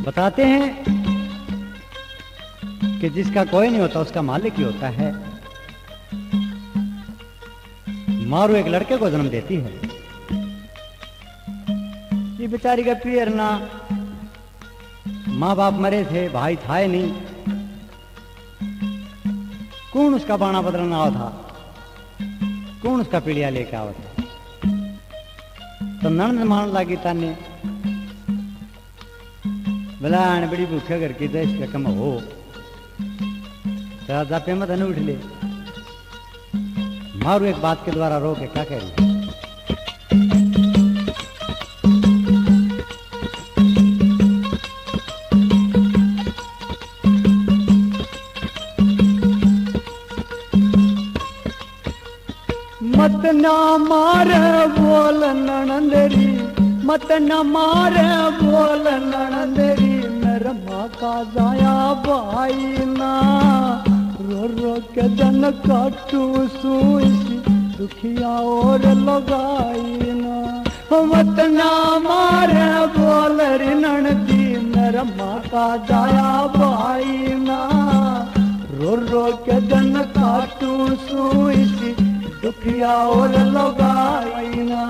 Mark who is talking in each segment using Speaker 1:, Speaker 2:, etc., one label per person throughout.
Speaker 1: बताते हैं कि जिसका कोई नहीं होता उसका मालिक ही होता है। मारू एक लड़के को जन्म देती है। ये बेचारी का पियर ना, माँ बाप मरे थे, भाई था ही नहीं। कौन उसका बाणा बदलना आओ था, कौन उसका पीड़िया लेके आओ था। तो नंद मान लागी ताने बलान बड़ी भूखे घर की तो इसका कम हो राजा पे मत उठ ले। मारू एक बात के द्वारा रो के क्या कह रही मत ना मारे बोल ननंदरी, मत न मारे बोल ननंदरी, मेरा माँ का जाया भाई ना। रो रो के जन काटू सुई दुखिया और लगाई ना। मत ना मारे बोल रे ननदी, मेरा माँ का जाया भाई ना। रो रो के जन काटू सुई दुखिया और लगाई ना।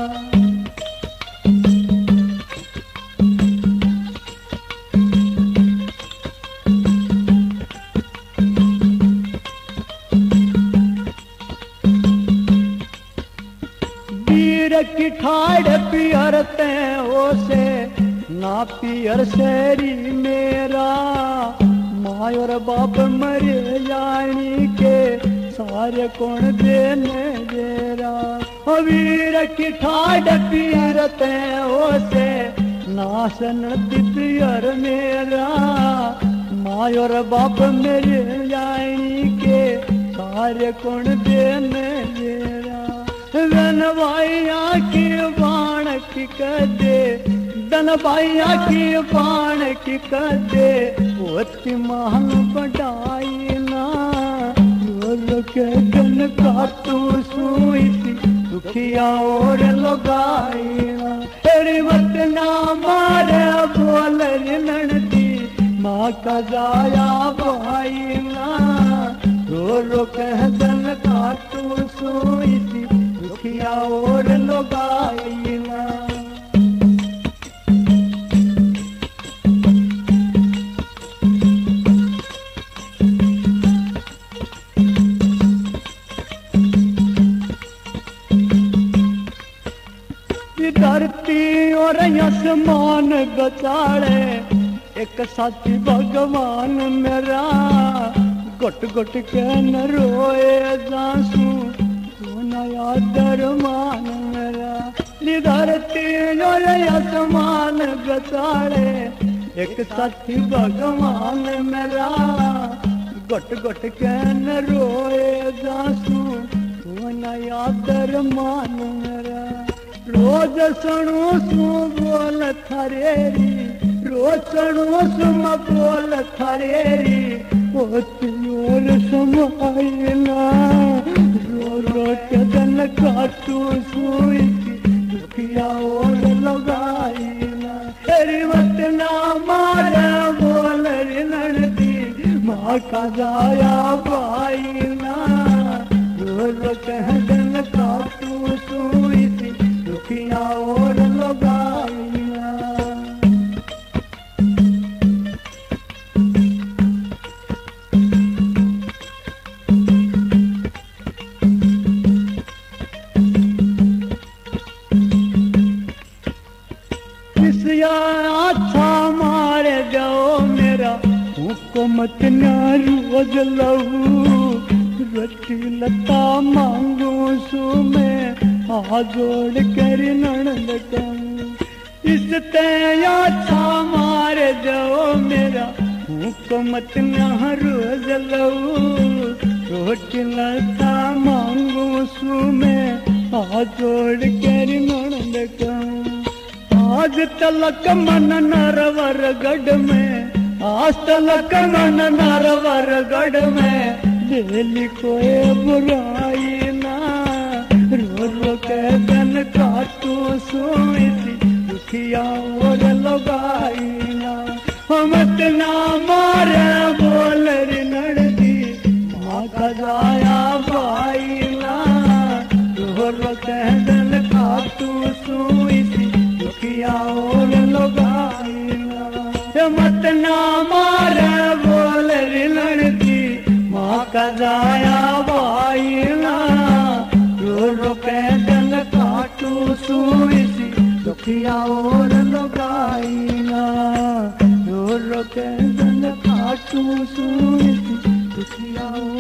Speaker 1: वीर की ठाड़ पियरते हो से ना पियर शेरी मेरा। माँ और बाप मरे जानी के सारे कौन देने देरा। वीर की ठाड़ पियरते हो से नाशन पियर मेरा। माँ और बाप मेरे जानी के सारे कौन देने देरा। धन भाइया की बाण की कदे, धन भाइया की बाण की कदे, होती महान बढ़ाई ना। के धन काटू सुई दुखिया और लगाई ना। तेरी मत ना मारे बोल रे ननदी, माँ का जाया भाई ना। रो रो कह धन काटू सुई दुखिया और लगाई ना। धरती और आसमान बचाड़े एक साथी भगवान मेरा। गुट गुट के न रोए जासू तू नया दरमान मेरा। धरती और आसमान बचाड़े एक साथी भगवान मेरा। गुट गुट के न रोए जासू तू नया दरमान मेरा। रोज सुनो सु बोल थरेरी, रोज सुनो सुम बोल थरेरी, और समाइना। रो रो के धन काटू सुई दुखिया और लगाईना। तेरी मत ना मारे बोल रे ननदी, माँ का जाया भाई ना। रो रो के धन काटू सुई दुखिया और लगाईना। किसिया अच्छा मारे जाओ मेरा, हुकूमत ना रोज लहू। रटी लता मांगू सु मैं जोड़ कर ननद कहूं। इस तया अच्छा मार जाओ मेरा, हुकूमत न रोज लऊ। रोटी लता मांगू सु मैं जोड़ कर ननद कहूं। आज तलक मन नरवर गढ़ में, आज तलक मन नरवर गढ़ में, दिल कोई बुराई ना। रो रो के धन काटू सुई दुखिया और लगाई ना। मत ना मारे बोल रे नड़ती माँ का जाया भाई ना रो कह दल का तू सुई सी दुखिया और लगाई ना मत ना मारे बोल रे नड़ती माँ का जाया भाई ना रो कह दल का तू सुई सी दुखिया और लगाई ना रो के दल काटू सुई दुखिया